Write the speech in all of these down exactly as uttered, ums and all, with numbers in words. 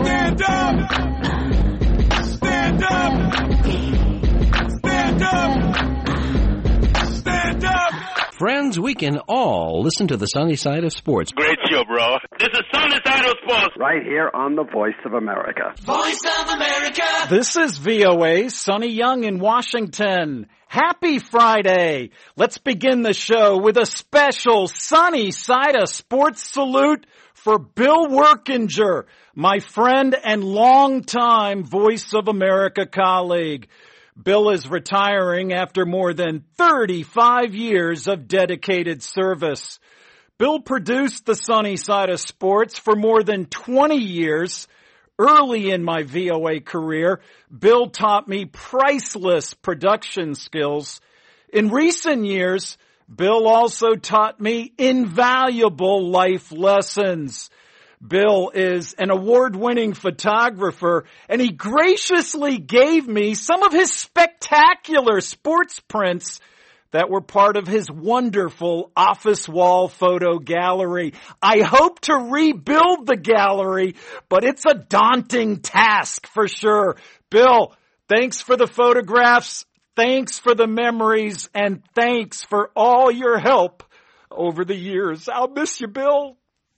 Stand up! Stand up! Stand up! Stand up! Friends, we can all listen to the sunny side of sports. Great show, bro. This is Sunny Side of Sports. Right here on the Voice of America. Voice of America. This is V O A, Sonny Young in Washington. Happy Friday. Let's begin the show with a special Sunny Side of Sports salute for Bill Workinger, my friend and longtime Voice of America colleague. Bill is retiring after more than thirty-five years of dedicated service. Bill produced the Sunny Side of Sports for more than twenty years. Early in my V O A career, Bill taught me priceless production skills. In recent years, Bill also taught me invaluable life lessons. Bill is an award-winning photographer, and he graciously gave me some of his spectacular sports prints that were part of his wonderful office wall photo gallery. I hope to rebuild the gallery, but it's a daunting task for sure. Bill, thanks for the photographs, thanks for the memories, and thanks for all your help over the years. I'll miss you, Bill.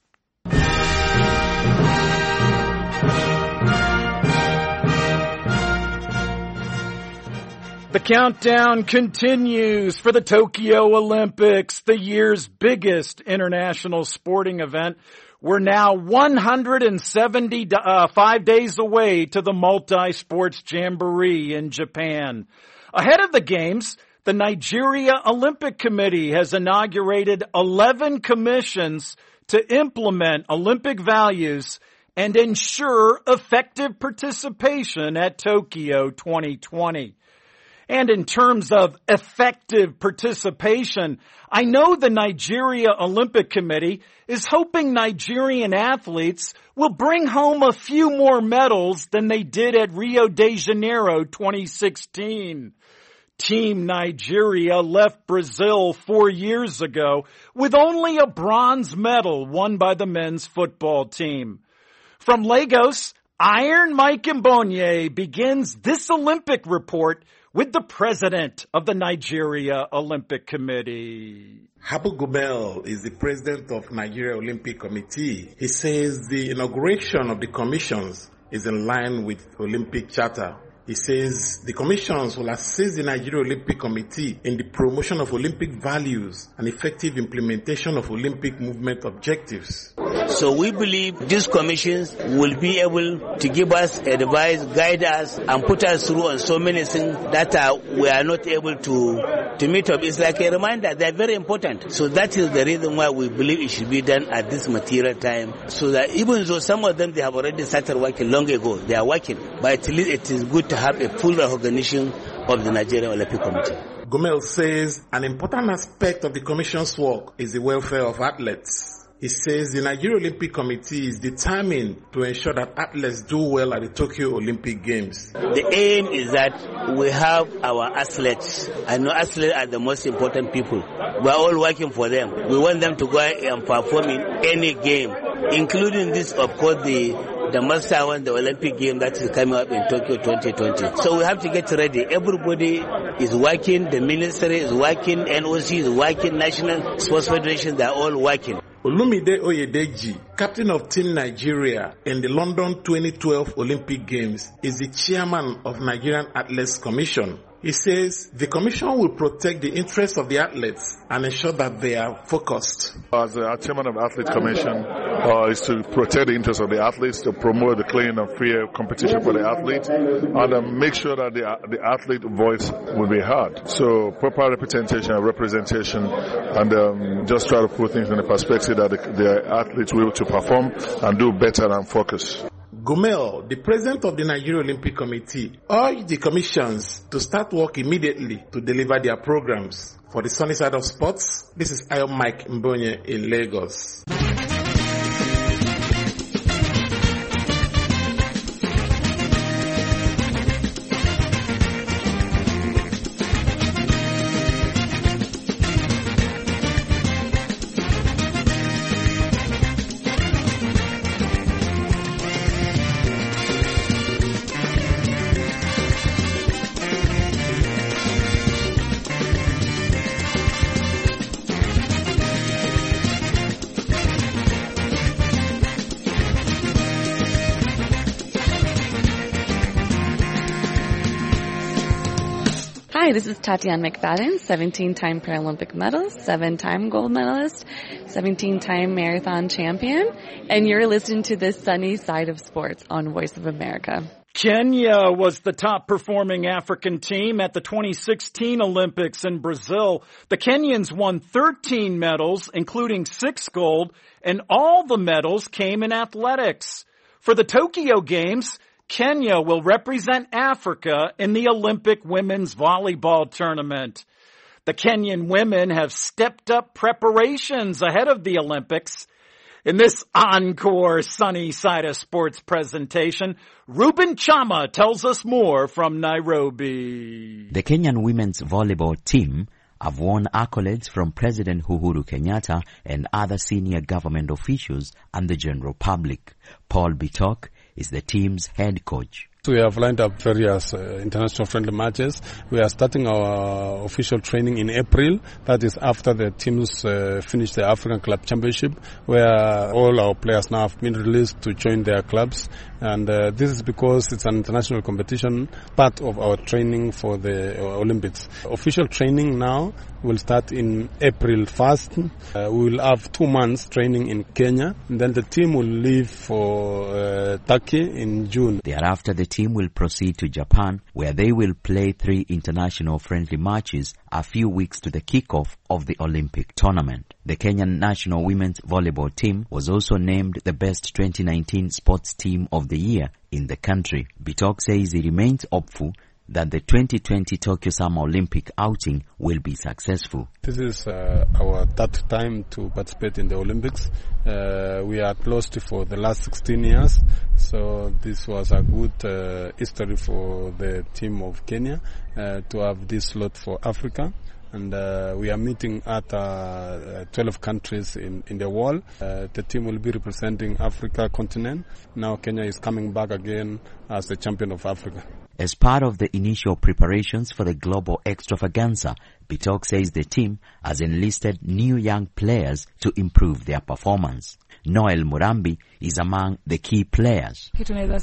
The countdown continues for the Tokyo Olympics, the year's biggest international sporting event. We're now one hundred seventy-five days away to the multi-sports jamboree in Japan. Ahead of the games, the Nigeria Olympic Committee has inaugurated eleven commissions to implement Olympic values and ensure effective participation at Tokyo twenty twenty. And in terms of effective participation, I know the Nigeria Olympic Committee is hoping Nigerian athletes will bring home a few more medals than they did at Rio de Janeiro twenty sixteen. Team Nigeria left Brazil four years ago with only a bronze medal won by the men's football team. From Lagos, Iron Mike Mbonye begins this Olympic report with the president of the Nigeria Olympic Committee. Habu Gumel is the president of Nigeria Olympic Committee. He says the inauguration of the commissions is in line with Olympic Charter. He says the commissions will assist the Nigeria Olympic Committee in the promotion of Olympic values and effective implementation of Olympic movement objectives. So we believe these commissions will be able to give us advice, guide us, and put us through on so many things that uh, we are not able to, to meet up. It's like a reminder. They're very important. So that is the reason why we believe it should be done at this material time. So that even though some of them, they have already started working long ago, they are working. But at least it is good to have a full recognition of the Nigerian Olympic Committee. Gumel says an important aspect of the Commission's work is the welfare of athletes. He says the Nigeria Olympic Committee is determined to ensure that athletes do well at the Tokyo Olympic Games. The aim is that we have our athletes. I know athletes are the most important people. We are all working for them. We want them to go and perform in any game, including this, of course, the the master one, the Olympic game that is coming up in Tokyo twenty twenty. So we have to get ready. Everybody is working. The ministry is working. N O C is working. National Sports Federation, they are all working. Olumide Oyedeji, captain of Team Nigeria in the London twenty twelve Olympic Games, is the chairman of Nigerian Athletes Commission. He says the commission will protect the interests of the athletes and ensure that they are focused. As the chairman of the Athletes Commission uh, is to protect the interests of the athletes, to promote the clean and fair competition for the athletes, and uh, make sure that the, the athlete voice will be heard. So proper representation and representation, and um, just try to put things in the perspective that the, the athletes will be able to perform and do better and focus. Gumel, the president of the Nigeria Olympic Committee, urged the commissions to start work immediately to deliver their programs. For the Sunny Side of Sports, this is Iron Mike Mbonye in Lagos. Hi, this is Tatiana McFadden, seventeen-time Paralympic medalist, seven-time gold medalist, seventeen-time marathon champion, and you're listening to the Sunny Side of Sports on Voice of America. Kenya was the top performing African team at the twenty sixteen Olympics in Brazil. The Kenyans won thirteen medals, including six gold, and all the medals came in athletics. For the Tokyo Games, Kenya will represent Africa in the Olympic women's volleyball tournament. The Kenyan women have stepped up preparations ahead of the Olympics. In this encore Sunny Side of Sports presentation, Ruben Chama tells us more from Nairobi. The Kenyan women's volleyball team have won accolades from President Uhuru Kenyatta and other senior government officials and the general public. Paul Bitok is the team's head coach. We have lined up various uh, international friendly matches. We are starting our official training in April. That is after the teams uh, finish the African Club Championship, where all our players now have been released to join their clubs. And uh, this is because it's an international competition, part of our training for the uh, Olympics. Official training now will start in April first. Uh, we will have two months training in Kenya, and then the team will leave for uh, Turkey in June. Thereafter, the team will proceed to Japan, where they will play three international friendly matches a few weeks to the kickoff of the Olympic tournament. The Kenyan national women's volleyball team was also named the best twenty nineteen sports team of the year in the country. Bitok says he remains hopeful that the twenty twenty Tokyo Summer Olympic outing will be successful. This is uh, our third time to participate in the Olympics. Uh, we are lost for the last sixteen years, so this was a good uh, history for the team of Kenya uh, to have this slot for Africa. And uh, we are meeting at uh, twelve countries in, in the world. Uh, the team will be representing Africa continent. Now Kenya is coming back again as the champion of Africa. As part of the initial preparations for the global extravaganza, Bitok says the team has enlisted new young players to improve their performance. Noel Murambi is among the key players.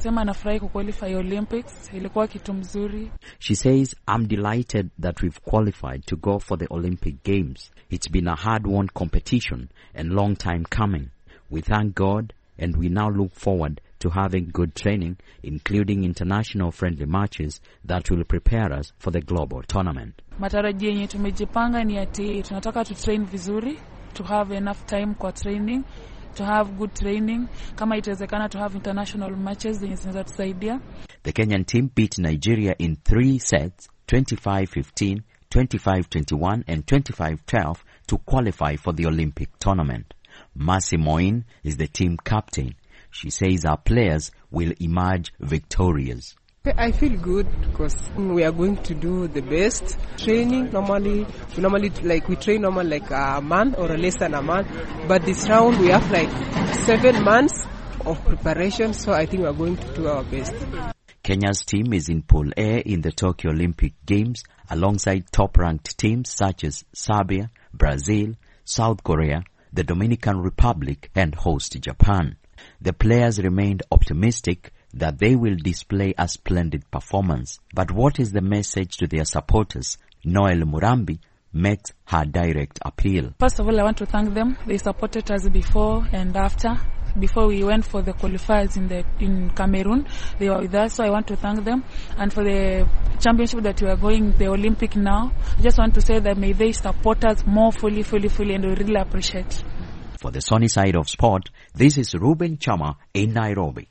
She says, I'm delighted that we've qualified to go for the Olympic Games. It's been a hard-won competition and long time coming. We thank God and we now look forward to having good training, including international friendly matches that will prepare us for the global tournament. Matarajio yenye tumejipanga ni ati tunataka to train vizuri, to have enough time kwa training, to have good training, kama itawezekana to have international matches zenye zinatusaidia. The Kenyan team beat Nigeria in three sets, twenty-five fifteen, twenty-five twenty-one and twenty-five twelve to qualify for the Olympic tournament. Mercy Moin is the team captain. She says our players will emerge victorious. I feel good because we are going to do the best training. Normally, we normally like we train normally like a month or less than a month, but this round we have like seven months of preparation. So I think we are going to do our best. Kenya's team is in Pool A in the Tokyo Olympic Games alongside top-ranked teams such as Serbia, Brazil, South Korea, the Dominican Republic, and host Japan. The players remained optimistic that they will display a splendid performance. But what is the message to their supporters? Noel Murambi makes her direct appeal. First of all, I want to thank them. They supported us before and after. Before we went for the qualifiers in the in Cameroon, they were with us, so I want to thank them. And for the championship that we are going, the Olympic now, I just want to say that may they support us more fully, fully, fully, and we really appreciate. For the Sunny Side of Sport, this is Ruben Chama in Nairobi.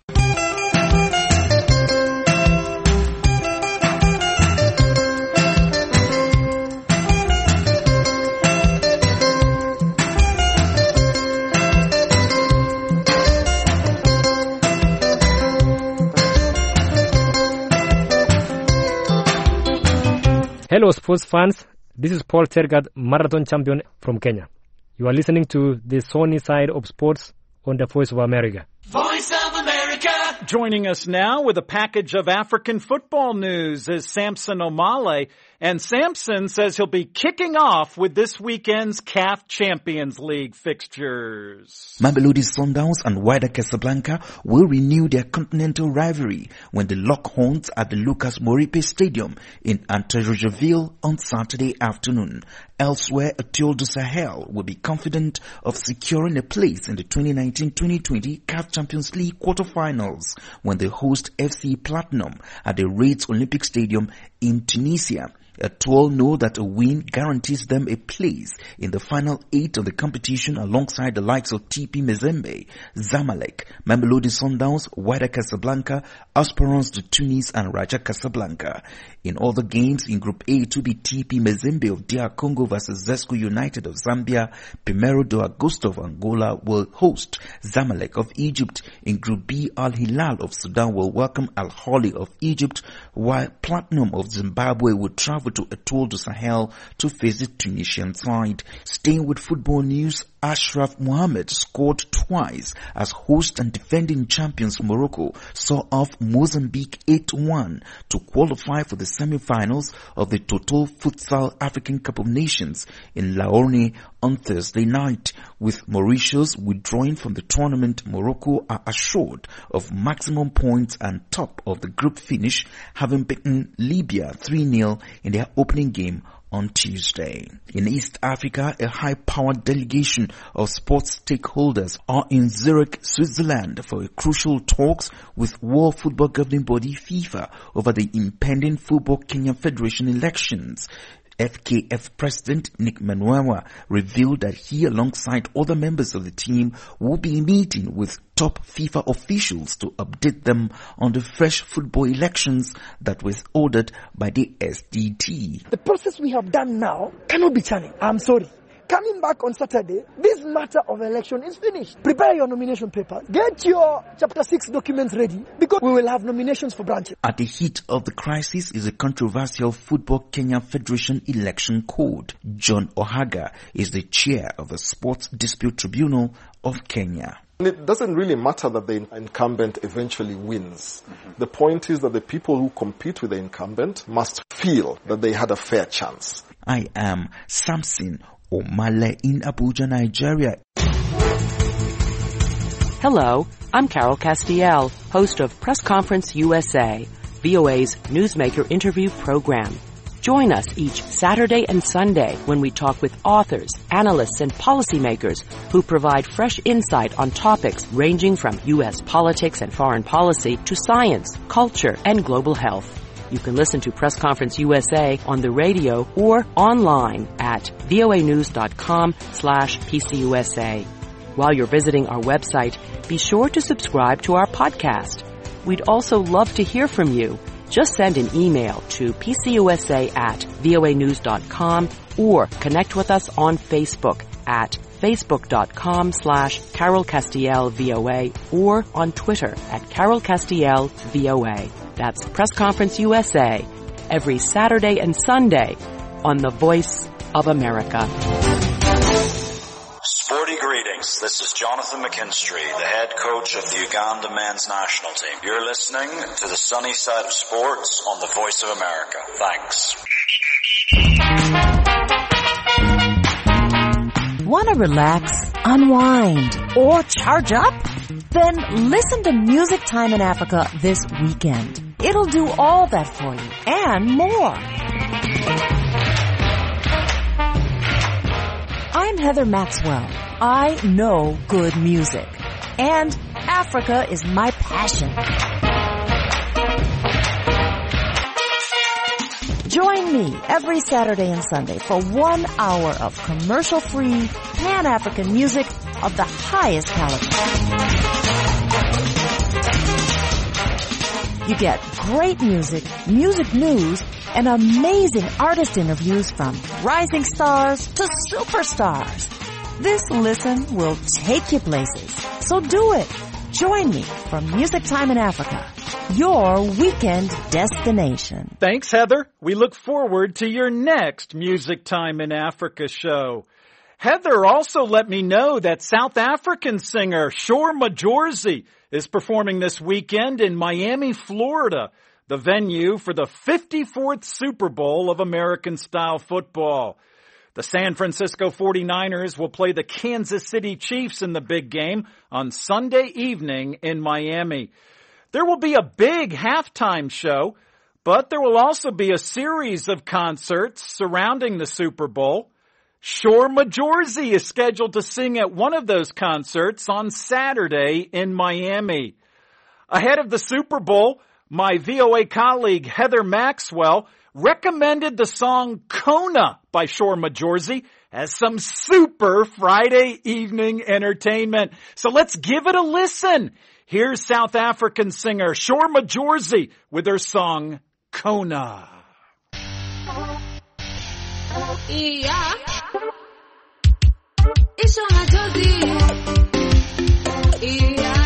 Hello sports fans, this is Paul Tergat, marathon champion from Kenya. You are listening to the Sunny Side of Sports on the Voice of America. Voice of America, Joining us now with a package of African football news is Samson Omale. And Samson says he'll be kicking off with this weekend's C A F Champions League fixtures. Mamelodi Sundowns and Wydad Casablanca will renew their continental rivalry when they lock horns at the Lucas Moripe Stadium in Antananarivo on Saturday afternoon. Elsewhere, Etoile du Sahel will be confident of securing a place in the twenty nineteen twenty twenty C A F Champions League quarterfinals when they host F C Platinum at the Raids Olympic Stadium in Tunisia. Etoile know that a win guarantees them a place in the final eight of the competition alongside the likes of T P Mazembe, Zamalek, Mamelodi Sundowns, Wydad Casablanca, Esperance de Tunis and Raja Casablanca. In other games in Group A, it will be T P Mazembe of D R Congo versus Zesco United of Zambia. Primero de Agosto of Angola will host Zamalek of Egypt. In Group B, Al Hilal of Sudan will welcome Al Ahly of Egypt, while Platinum of Zimbabwe will travel to Etoile du Sahel to face the Tunisian side. Staying with football news, Ashraf Mohamed scored twice as host and defending champions Morocco saw off Mozambique eight one to qualify for the semi-finals of the Total Futsal African Cup of Nations in Laorne on Thursday night. With Mauritius withdrawing from the tournament, Morocco are assured of maximum points and top of the group finish, having beaten Libya three nil in their opening game on Tuesday. In East Africa, a high-powered delegation of sports stakeholders are in Zurich, Switzerland for a crucial talks with World Football Governing Body FIFA over the impending Football Kenya Federation elections. F K F President Nick Manwawa revealed that he, alongside other members of the team, will be meeting with top FIFA officials to update them on the fresh football elections that was ordered by the S D T. The process we have done now cannot be challenged. I'm sorry. Coming back on Saturday, this matter of election is finished. Prepare your nomination papers. Get your Chapter six documents ready because we will have nominations for branches. At the heat of the crisis is a controversial Football Kenya Federation election code. John Ohaga is the chair of the Sports Dispute Tribunal of Kenya. It doesn't really matter that the incumbent eventually wins. Mm-hmm. The point is that the people who compete with the incumbent must feel that they had a fair chance. I am Samson Omale in Abuja, Nigeria. Hello, I'm Carol Castiel, host of Press Conference U S A, V O A's newsmaker interview program. Join us each Saturday and Sunday when we talk with authors, analysts, and policymakers who provide fresh insight on topics ranging from U S politics and foreign policy to science, culture, and global health. You can listen to Press Conference U S A on the radio or online at voanews.com slash PCUSA. While you're visiting our website, be sure to subscribe to our podcast. We'd also love to hear from you. Just send an email to pcusa at voanews.com or connect with us on Facebook at facebook.com slash Carol Castiel VOA or on Twitter at Carol Castiel VOA. That's Press Conference U S A every Saturday and Sunday on the Voice of America. Sporty greetings. This is Jonathan McKinstry, the head coach of the Uganda men's national team. You're listening to the sunny side of sports on the Voice of America. Thanks. Want to relax, unwind, or charge up? Then listen to Music Time in Africa this weekend. It'll do all that for you and more. I'm Heather Maxwell. I know good music. And Africa is my passion. Join me every Saturday and Sunday for one hour of commercial-free, Pan-African music of the highest caliber. You get great music, music news, and amazing artist interviews from rising stars to superstars. This listen will take you places. So do it. Join me for Music Time in Africa, your weekend destination. Thanks, Heather. We look forward to your next Music Time in Africa show. Heather also let me know that South African singer Shore Majorzy is performing this weekend in Miami, Florida, the venue for the fifty-fourth Super Bowl of American-style football. The San Francisco forty-niners will play the Kansas City Chiefs in the big game on Sunday evening in Miami. There will be a big halftime show, but there will also be a series of concerts surrounding the Super Bowl. Shore Majorzy is scheduled to sing at one of those concerts on Saturday in Miami. Ahead of the Super Bowl, my V O A colleague Heather Maxwell recommended the song Kona by Shore Majorzy as some super Friday evening entertainment. So let's give it a listen. Here's South African singer Shore Majorzy with her song Kona. Yeah. It's Shore Majorzy. Yeah.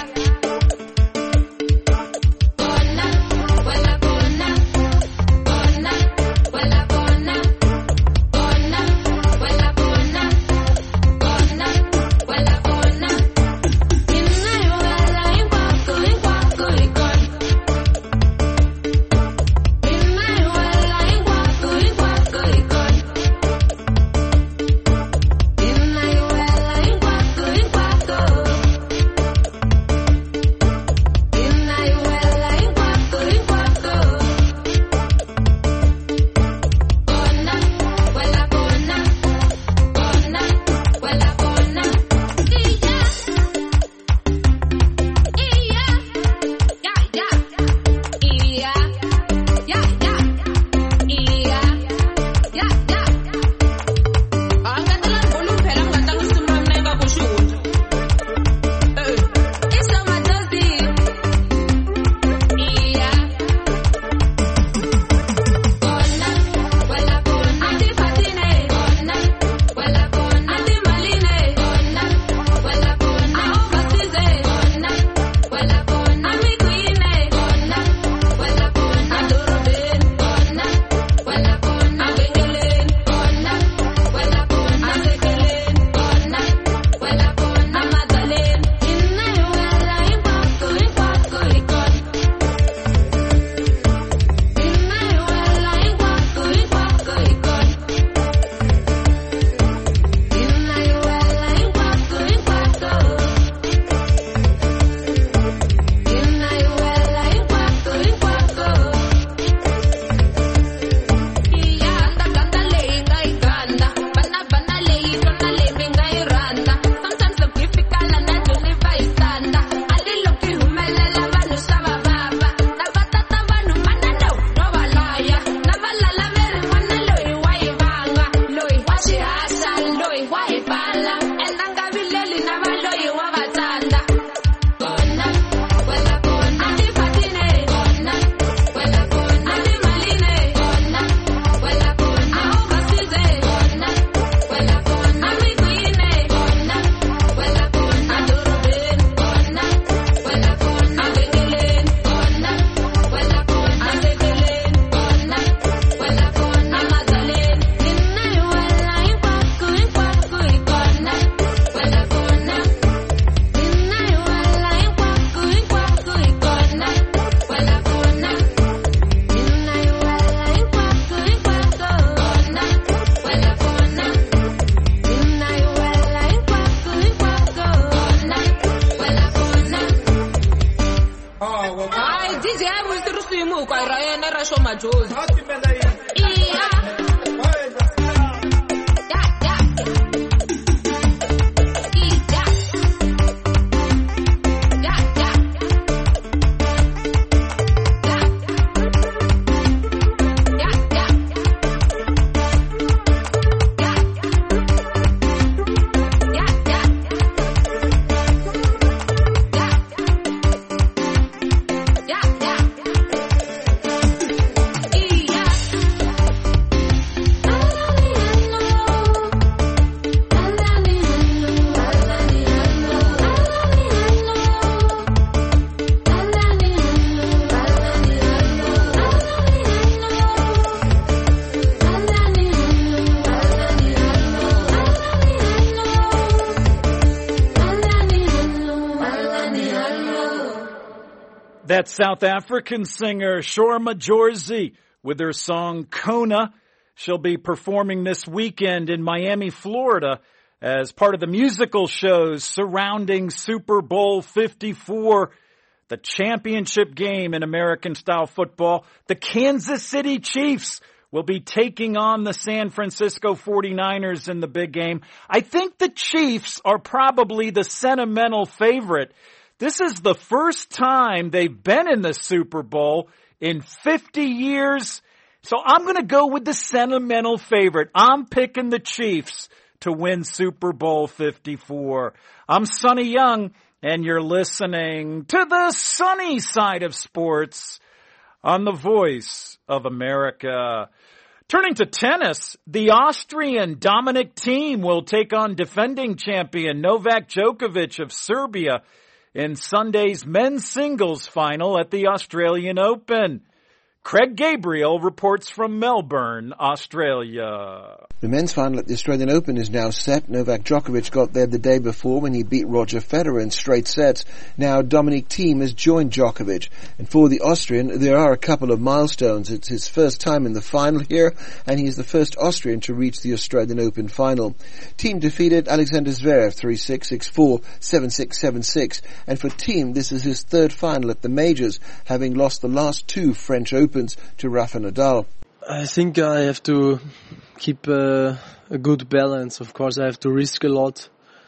That's South African singer Shorma Jorzy with her song Kona. She'll be performing this weekend in Miami, Florida as part of the musical shows surrounding Super Bowl fifty-four, the championship game in American-style football. The Kansas City Chiefs will be taking on the San Francisco forty-niners in the big game. I think the Chiefs are probably the sentimental favorite. This is the first time they've been in the Super Bowl in fifty years. So I'm going to go with the sentimental favorite. I'm picking the Chiefs to win Super Bowl fifty-four. I'm Sonny Young, and you're listening to the sunny side of sports on the Voice of America. Turning to tennis, the Austrian Dominic Thiem will take on defending champion Novak Djokovic of Serbia in Sunday's men's singles final at the Australian Open. Craig Gabriel reports from Melbourne, Australia. The men's final at the Australian Open is now set. Novak Djokovic got there the day before when he beat Roger Federer in straight sets. Now Dominic Thiem has joined Djokovic. And for the Austrian, there are a couple of milestones. It's his first time in the final here, and he's the first Austrian to reach the Australian Open final. Thiem defeated Alexander Zverev three six, six four, seven six, seven six. And for Thiem, this is his third final at the majors, having lost the last two French Opens to Rafa Nadal. I think I have to keep a, a good balance. Of course, I have to risk a lot.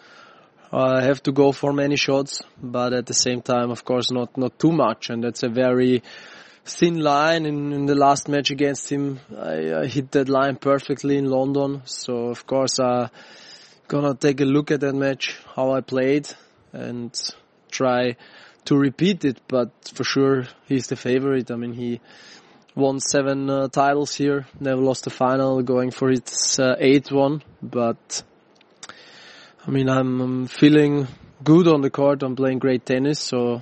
I have to go for many shots, but at the same time, of course, not, not too much. And that's a very thin line. In, in the last match against him, I, I hit that line perfectly in London. So, of course, I'm gonna take a look at that match, how I played, and try to repeat it. But for sure, he's the favorite. I mean, he won seven uh, titles here, never lost a final, going for his uh, eighth one. But, I mean, I'm, I'm feeling good on the court. I'm playing great tennis, so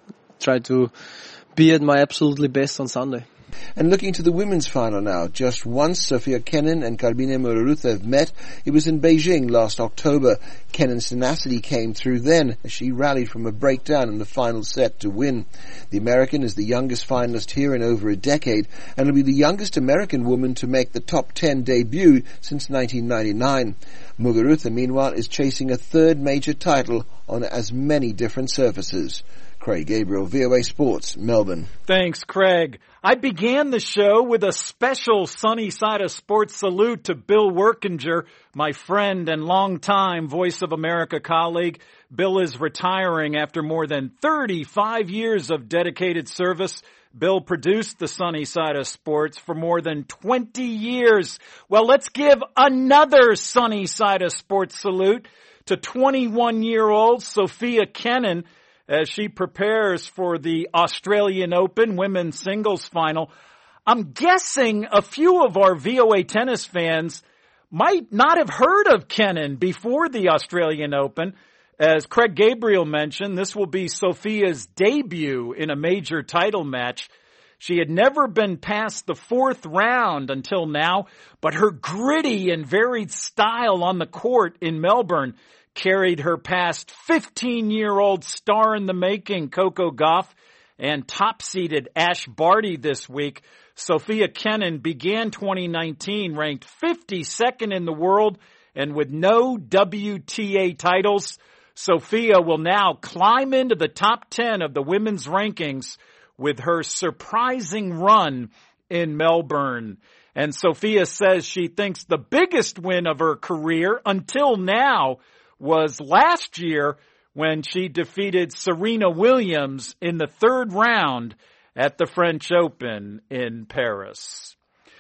try to be at my absolutely best on Sunday. And looking to the women's final now, just once Sofia Kenin and Carmine Muguruza have met. It was in Beijing last October. Kenin's tenacity came through then as she rallied from a breakdown in the final set to win. The American is the youngest finalist here in over a decade and will be the youngest American woman to make the top ten debut since nineteen ninety-nine. Muguruza, meanwhile, is chasing a third major title on as many different surfaces. Craig Gabriel, V O A Sports, Melbourne. Thanks, Craig. I began the show with a special Sunny Side of Sports salute to Bill Workinger, my friend and longtime Voice of America colleague. Bill is retiring after more than thirty-five years of dedicated service. Bill produced the Sunny Side of Sports for more than twenty years. Well, let's give another Sunny Side of Sports salute to twenty-one-year-old Sofia Kenin, as she prepares for the Australian Open women's singles final. I'm guessing a few of our V O A tennis fans might not have heard of Kenin before the Australian Open. As Craig Gabriel mentioned, this will be Sofia's debut in a major title match. She had never been past the fourth round until now, but her gritty and varied style on the court in Melbourne carried her past fifteen-year-old star-in-the-making Coco Gauff and top-seeded Ash Barty this week. Sofia Kenin began twenty nineteen ranked fifty-second in the world, and with no W T A titles, Sofia will now climb into the top ten of the women's rankings with her surprising run in Melbourne. And Sofia says she thinks the biggest win of her career until now was last year when she defeated Serena Williams in the third round at the French Open in Paris.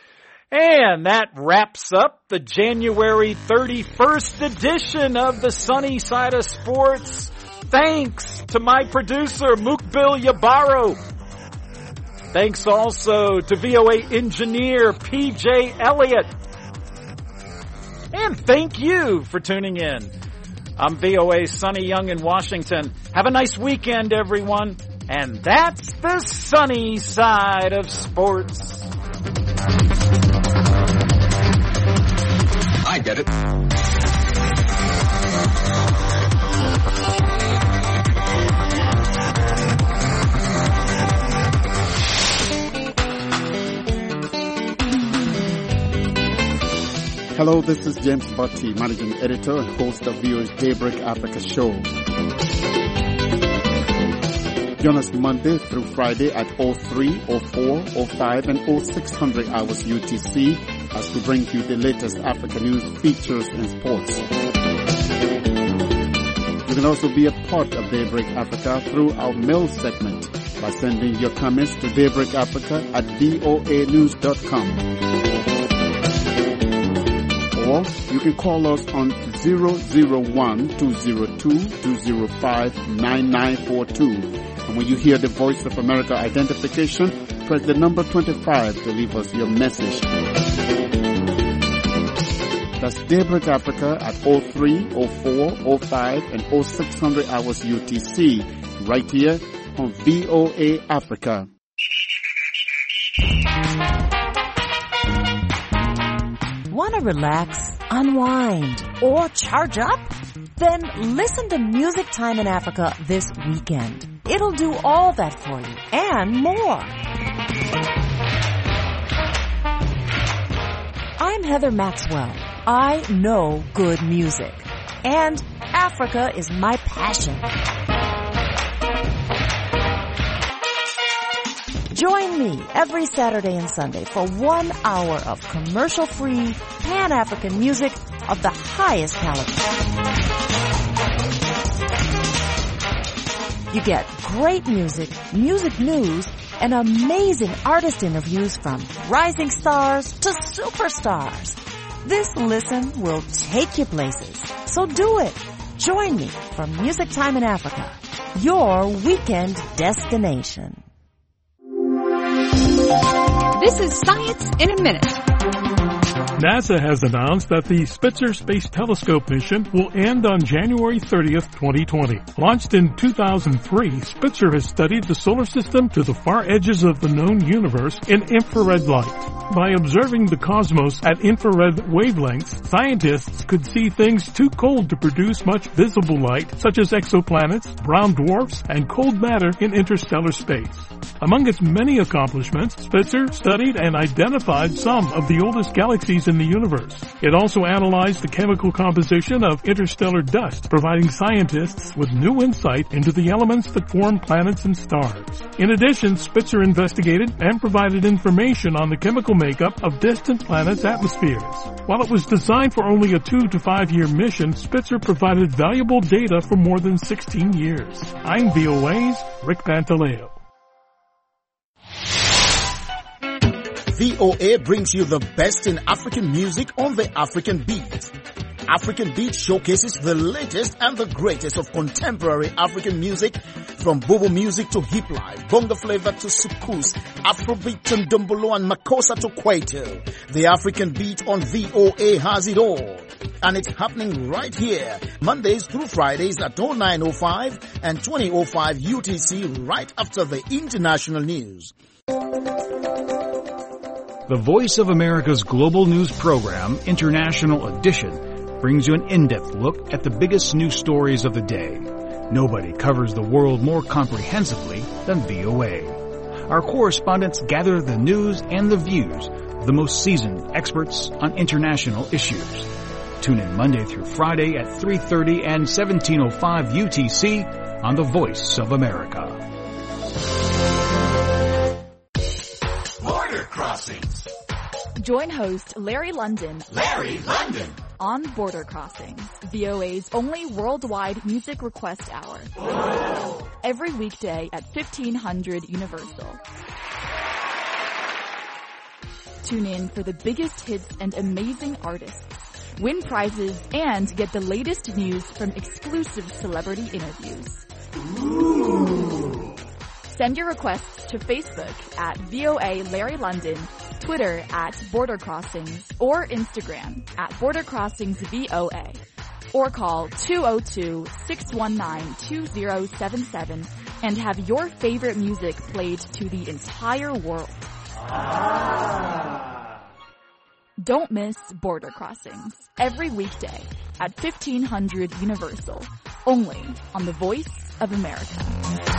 And that wraps up the January thirty-first edition of the Sunny Side of Sports. Thanks to my producer, Mukbil Yabaro. Thanks also to V O A engineer P J Elliott. And thank you for tuning in. I'm V O A's Sonny Young in Washington. Have a nice weekend, everyone. And that's the Sunny Side of Sports. I get it. Hello, this is James Butty, Managing Editor and host of V O A's Daybreak Africa show. Join us Monday through Friday at oh three, oh four, oh five, and oh six hundred hours U T C as we bring you the latest African news, features, and sports. You can also be a part of Daybreak Africa through our mail segment by sending your comments to daybreakafrica at v o a news dot com. Or you can call us on zero zero one, two zero two, two zero five, nine nine four two. And when you hear the Voice of America identification, press the number twenty-five to leave us your message. That's Daybreak Africa at oh three, oh four, oh five, and oh six hundred hours U T C, right here on V O A Africa. Want to relax, unwind, or charge up? Then listen to Music Time in Africa this weekend. It'll do all that for you and more. I'm Heather Maxwell. I know good music. And Africa is my passion. Join me every Saturday and Sunday for one hour of commercial-free, Pan-African music of the highest caliber. You get great music, music news, and amazing artist interviews from rising stars to superstars. This listen will take you places. So do it. Join me for Music Time in Africa, your weekend destination. This is Science in a Minute. NASA has announced that the Spitzer Space Telescope mission will end on January thirtieth, twenty twenty. Launched in two thousand three, Spitzer has studied the solar system to the far edges of the known universe in infrared light. By observing the cosmos at infrared wavelengths, scientists could see things too cold to produce much visible light, such as exoplanets, brown dwarfs, and cold matter in interstellar space. Among its many accomplishments, Spitzer studied and identified some of the oldest galaxies in the universe. It also analyzed the chemical composition of interstellar dust, providing scientists with new insight into the elements that form planets and stars. In addition, Spitzer investigated and provided information on the chemical makeup of distant planets' atmospheres. While it was designed for only a two to five year mission, Spitzer provided valuable data for more than sixteen years. I'm V O A's Rick Pantaleo. V O A brings you the best in African music on the African Beat. African Beat showcases the latest and the greatest of contemporary African music, from Bobo music to hip life, bongo flavor to soukous, Afrobeat to Ndombolo and Makossa to Kwaito. The African Beat on V O A has it all. And it's happening right here, Mondays through Fridays at oh nine oh five and twenty oh five U T C, right after the international news. The Voice of America's global news program, International Edition, brings you an in-depth look at the biggest news stories of the day. Nobody covers the world more comprehensively than V O A. Our correspondents gather the news and the views of the most seasoned experts on international issues. Tune in Monday through Friday at three thirty and seventeen oh five U T C on the Voice of America. Border Crossings. Join host Larry London. Larry London. On Border Crossings, V O A's only worldwide music request hour. Whoa. Every weekday at fifteen hundred Universal. Tune in for the biggest hits and amazing artists. Win prizes and get the latest news from exclusive celebrity interviews. Ooh. Send your requests to Facebook at V O A Larry London, Twitter at Border Crossings, or Instagram at Border Crossings V O A. Or call two oh two, six one nine, two oh seven seven and have your favorite music played to the entire world. Ah. Don't miss Border Crossings every weekday at fifteen hundred Universal, only on the Voice of America.